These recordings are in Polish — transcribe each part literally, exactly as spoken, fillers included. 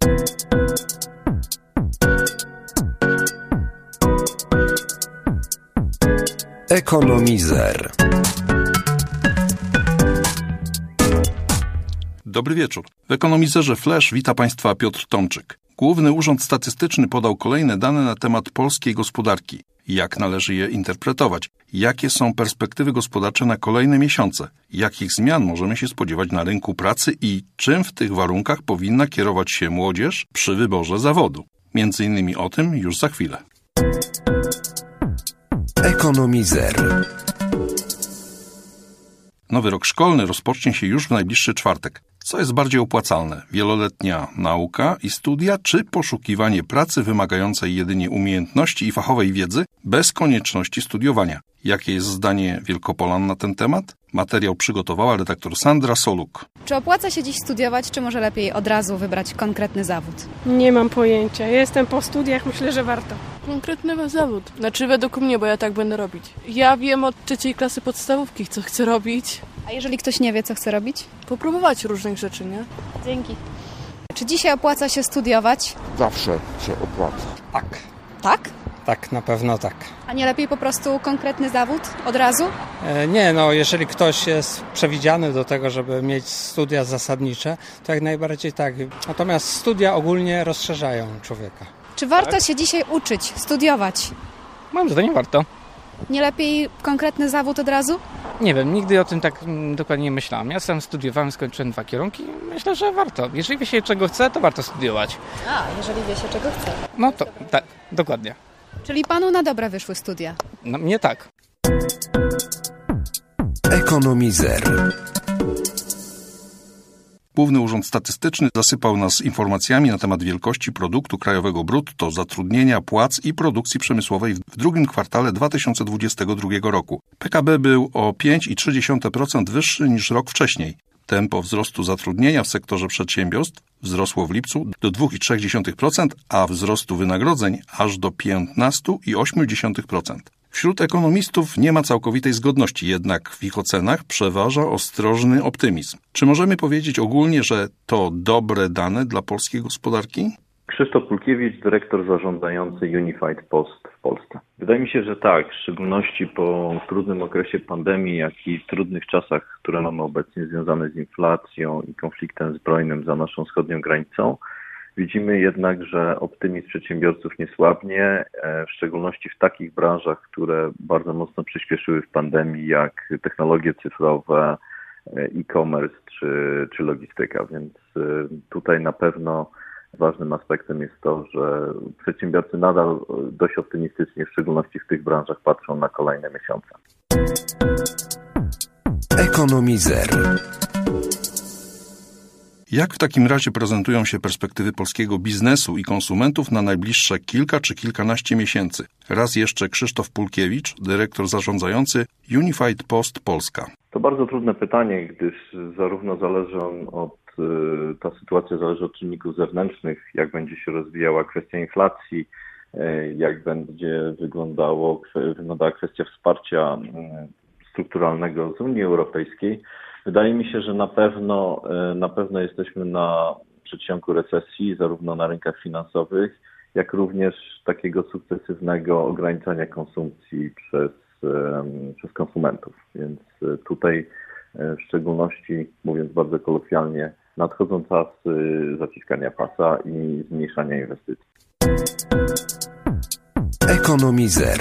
Ekonomizer. Dobry wieczór. W Ekonomizerze Flash wita Państwa Piotr Tomczyk. Główny Urząd Statystyczny podał kolejne dane na temat polskiej gospodarki. Jak należy je interpretować? Jakie są perspektywy gospodarcze na kolejne miesiące? Jakich zmian możemy się spodziewać na rynku pracy i czym w tych warunkach powinna kierować się młodzież przy wyborze zawodu? Między innymi o tym już za chwilę. Ekonomizer. Nowy rok szkolny rozpocznie się już w najbliższy czwartek. Co jest bardziej opłacalne? Wieloletnia nauka i studia, czy poszukiwanie pracy wymagającej jedynie umiejętności i fachowej wiedzy bez konieczności studiowania? Jakie jest zdanie Wielkopolan na ten temat? Materiał przygotowała redaktor Sandra Soluk. Czy opłaca się dziś studiować, czy może lepiej od razu wybrać konkretny zawód? Nie mam pojęcia. Jestem po studiach, myślę, że warto. Konkretny zawód. Znaczy według mnie, bo ja tak będę robić. Ja wiem od trzeciej klasy podstawówki, co chcę robić. A jeżeli ktoś nie wie, co chce robić? Popróbować różnych rzeczy, nie? Dzięki. Czy dzisiaj opłaca się studiować? Zawsze się opłaca. Tak. Tak? Tak, na pewno tak. A nie lepiej po prostu konkretny zawód od razu? E, nie, no jeżeli ktoś jest przewidziany do tego, żeby mieć studia zasadnicze, to jak najbardziej tak. Natomiast studia ogólnie rozszerzają człowieka. Czy warto tak? się dzisiaj uczyć, studiować? Moim zdaniem warto. Nie lepiej konkretny zawód od razu? Nie wiem, nigdy o tym tak dokładnie nie myślałem. Ja sam studiowałem, skończyłem dwa kierunki. Myślę, że warto. Jeżeli wie się czego chce, to warto studiować. A, jeżeli wie się czego chce. No to tak, dokładnie. Czyli panu na dobre wyszły studia? No mnie tak. Ekonomizer. Główny Urząd Statystyczny zasypał nas informacjami na temat wielkości produktu krajowego brutto, zatrudnienia, płac i produkcji przemysłowej w drugim kwartale dwa tysiące dwudziestego drugiego roku. P K B był o pięć przecinek trzy procent wyższy niż rok wcześniej. Tempo wzrostu zatrudnienia w sektorze przedsiębiorstw wzrosło w lipcu do dwa przecinek trzy procent, a wzrostu wynagrodzeń aż do piętnaście przecinek osiem procent. Wśród ekonomistów nie ma całkowitej zgodności, jednak w ich ocenach przeważa ostrożny optymizm. Czy możemy powiedzieć ogólnie, że to dobre dane dla polskiej gospodarki? Krzysztof Pulkiewicz, dyrektor zarządzający Unified Post w Polsce. Wydaje mi się, że tak, w szczególności po trudnym okresie pandemii, jak i trudnych czasach, które mamy obecnie związane z inflacją i konfliktem zbrojnym za naszą wschodnią granicą, widzimy jednak, że optymizm przedsiębiorców nie słabnie, w szczególności w takich branżach, które bardzo mocno przyspieszyły w pandemii, jak technologie cyfrowe, e-commerce czy, czy logistyka, więc tutaj na pewno ważnym aspektem jest to, że przedsiębiorcy nadal dość optymistycznie, w szczególności w tych branżach, patrzą na kolejne miesiące. Ekonomizer. Jak w takim razie prezentują się perspektywy polskiego biznesu i konsumentów na najbliższe kilka czy kilkanaście miesięcy? Raz jeszcze Krzysztof Pulkiewicz, dyrektor zarządzający Unified Post Polska. To bardzo trudne pytanie, gdyż zarówno zależy on od, ta sytuacja zależy od czynników zewnętrznych, jak będzie się rozwijała kwestia inflacji, jak będzie wyglądało, wyglądała kwestia wsparcia strukturalnego z Unii Europejskiej. Wydaje mi się, że na pewno, na pewno jesteśmy na przedsionku recesji, zarówno na rynkach finansowych, jak również takiego sukcesywnego ograniczania konsumpcji przez, przez konsumentów. Więc tutaj w szczególności, mówiąc bardzo kolokwialnie, nadchodzą czasy zaciskania pasa i zmniejszania inwestycji. Ekonomizer.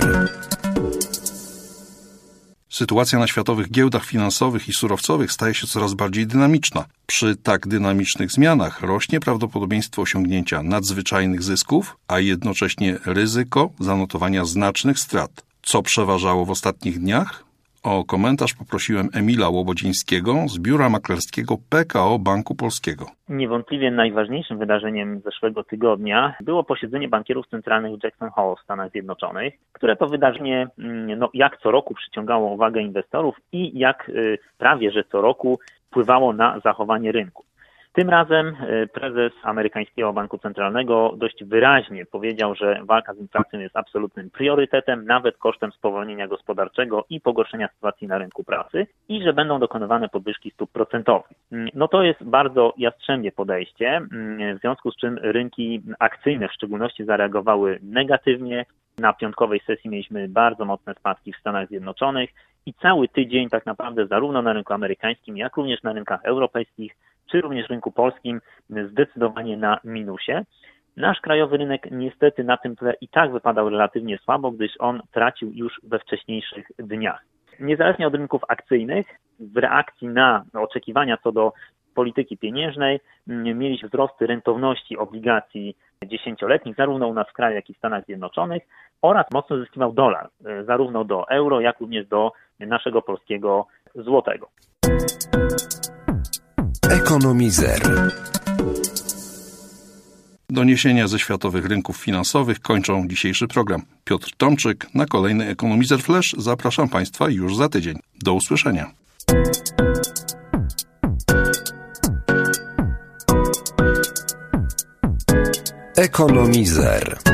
Sytuacja na światowych giełdach finansowych i surowcowych staje się coraz bardziej dynamiczna. Przy tak dynamicznych zmianach rośnie prawdopodobieństwo osiągnięcia nadzwyczajnych zysków, a jednocześnie ryzyko zanotowania znacznych strat. Co przeważało w ostatnich dniach? O komentarz poprosiłem Emila Łobodzińskiego z biura maklerskiego P K O Banku Polskiego. Niewątpliwie najważniejszym wydarzeniem zeszłego tygodnia było posiedzenie bankierów centralnych w Jackson Hole w Stanach Zjednoczonych, które to wydarzenie no, jak co roku przyciągało uwagę inwestorów i jak y, prawie że co roku wpływało na zachowanie rynku. Tym razem prezes amerykańskiego banku centralnego dość wyraźnie powiedział, że walka z inflacją jest absolutnym priorytetem, nawet kosztem spowolnienia gospodarczego i pogorszenia sytuacji na rynku pracy i że będą dokonywane podwyżki stóp procentowych. No to jest bardzo jastrzębie podejście, w związku z czym rynki akcyjne w szczególności zareagowały negatywnie. Na piątkowej sesji mieliśmy bardzo mocne spadki w Stanach Zjednoczonych i cały tydzień tak naprawdę zarówno na rynku amerykańskim, jak również na rynkach europejskich, czy również rynku polskim zdecydowanie na minusie. Nasz krajowy rynek niestety na tym tle i tak wypadał relatywnie słabo, gdyż on tracił już we wcześniejszych dniach. Niezależnie od rynków akcyjnych, w reakcji na oczekiwania co do polityki pieniężnej mieliśmy wzrosty rentowności obligacji dziesięcioletnich, zarówno u nas w kraju, jak i w Stanach Zjednoczonych, oraz mocno zyskiwał dolar, zarówno do euro, jak również do naszego polskiego złotego. Ekonomizer. Doniesienia ze światowych rynków finansowych kończą dzisiejszy program. Piotr Tomczyk, na kolejny Ekonomizer Flash zapraszam Państwa już za tydzień. Do usłyszenia. Ekonomizer.